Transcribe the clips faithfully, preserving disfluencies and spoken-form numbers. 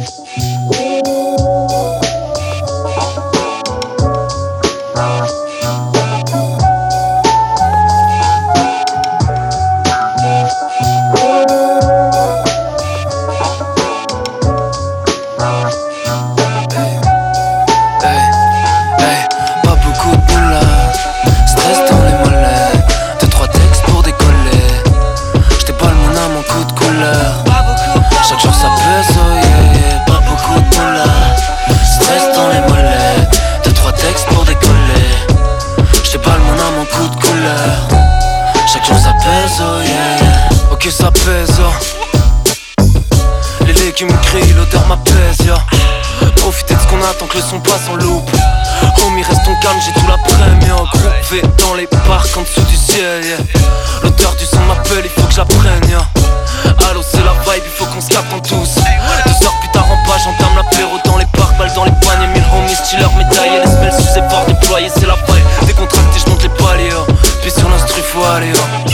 Tant que le son passe en loupe. Homie reste ton calme, j'ai tout l'après-midi en groupé dans les parcs en dessous du ciel, yeah. L'odeur du son m'appelle, il faut que j'apprenne, yeah. Allô c'est la vibe, il faut qu'on se capte en tous. Deux heures plus tard en bas, j'entame l'apéro dans les parcs, balles dans les poignets, mille homies, stylers, médaillés, les semelles sous effort déployés, c'est la vibe. Décontracté, j'monte les paliers, oh. Puis sur l'instru faut aller, oh.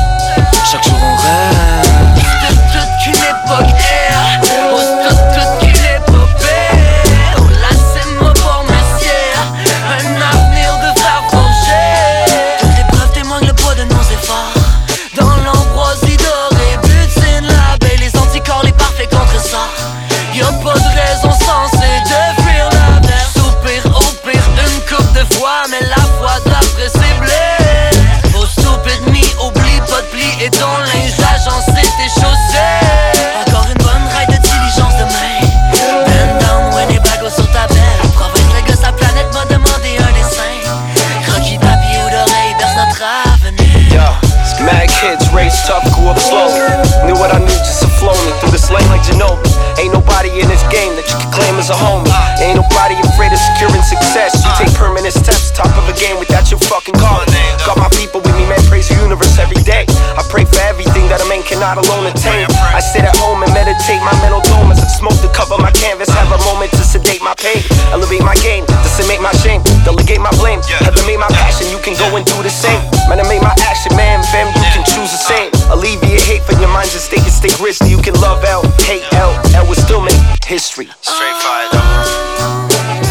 Chaque jour on rêve. Toute une époque air, oh toute toute une épopée. Oh là c'est moi pour Messier, un avenir de fer forgé. Toutes les preuves témoignent le poids de nos efforts. Dans l'ambroisie dorée, butine l'abeille, les anticorps, les parfaits contre ça. Y'a pas de raison sensée de fuir la mer. Soupir au pire une coupe de fois, mais la foi d'après c'est blé. Vos stupides mi oublie pas de pli et ton linge agencé tes chaussées. Encore une bonne ride de diligence demain. Bend down when les bagos sur ta belle. Province le gars, sa planète m'a demandé un dessin. Croquis papier ou d'oreille berce notre avenir. Yo, mad kids, race tough, grew up slow. Knew what I knew just to flow me through this lane like Ginobili. Ain't nobody in this game that you can claim as a homie. Ain't nobody afraid of securing success. You take permanent steps, top of a game without your fucking calling. Got my people with me, man, praise the universe every day. I pray for everything that a man cannot alone attain. I sit at home and meditate my mental dome as I smoke to cover my canvas. Have a moment to sedate my pain. Elevate my game, decimate my shame. Delegate my blame, elevate my passion. You can go and do the same. Man, I made my action, man, fam, you can choose the same. Alleviate hate from your mind, just stay and stay grizzly. You can love L, hate L, L will still make history. Straight fire though.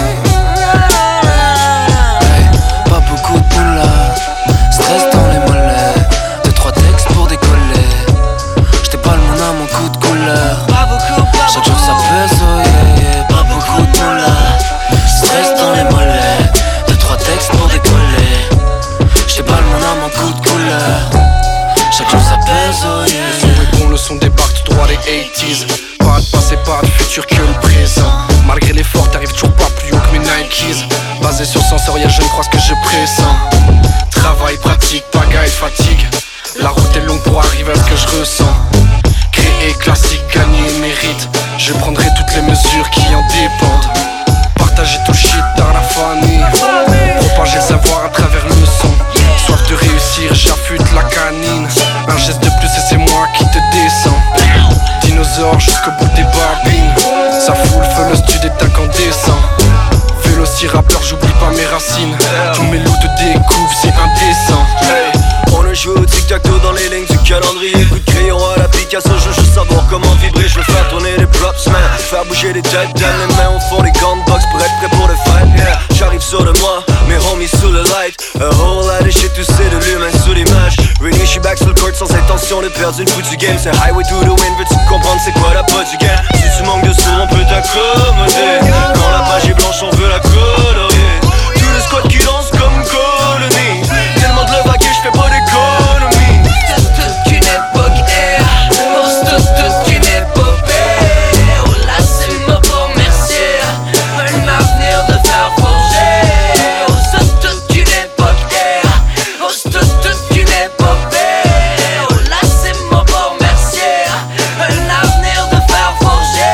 Pas beaucoup de moula, stress dans les mollets. Deux trois textes pour décoller. J'déballe mon âme en coup de couleur. Chaque jour ça pèse, oh yeah, yeah. Pas beaucoup de moula, stress dans les mollets. Deux trois textes pour décoller. J'déballe mon âme en coup de couleur. Chaque jour ça pèse, oh yeah. Le son est bon, le son débarque tout droit des eighties. Pas de passé, pas de futur que le présent. Malgré l'effort, t'arrives toujours pas plus haut que mes Nikes. Basé sur sensoriel, je ne crois ce que je pressens. Travail, pratique, pagaille, fatigue. La route est longue pour arriver à ce que je ressens. Créer, classique, gagner, mérite. Je prendrai toutes les mesures qui en dépendent. Partager tout shit dans la famille. Propager le savoir à travers le son. Soif de réussir, j'affûte la canine. Un geste de plus et c'est moi qui te descends. Dinosaure jusqu'au bout des babines. Ça fout le feu, le studio est incandescent. Vélociraptor, j'oublie pas mes racines. Tous mes loups de découvre, c'est indécent. Hey, on a joué au tic-tac-toe dans les lignes du calendrier. Coup de crayon à la Picasso, je veux juste savoir comment vibrer. Je veux faire tourner les props, man. Faire bouger les têtes, damn, les mains au fond des gants box pour être prêt pour le fight, yeah. J'arrive sur de moi, mes homies sous le light. A whole lot of shit, tu sais, de l'humain sous l'image. Really, j'suis back sur le court sans intention de perdre une foutue game. C'est highway to the wind, veux-tu comprendre c'est quoi la pote du gain? Si tu manques de sous, on peut t'accommoder. Quand la page est blanche, on veut la colorier. Tous les squats qui dansent comme colonie. Tellement de love à qui j'fais pas d'économie. Toute une époque air, oh toute toute une épopée. Oh là c'est moi pour Mercier, un avenir de fer forgé. Oh toute toute une époque air, oh toute toute une épopée. Oh là c'est moi pour Mercier, un avenir de fer forgé.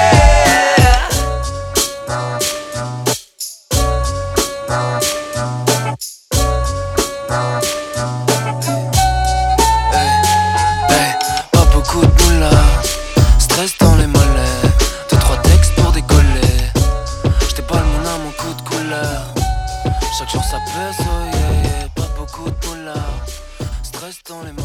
Pas beaucoup de moula, stress dans les mollets. Deux trois textes pour décoller. J'déballe mon âme en coup de couleur. Chaque jour ça pèse, oh yeah, yeah. Pas beaucoup de moula, stress dans les mollets.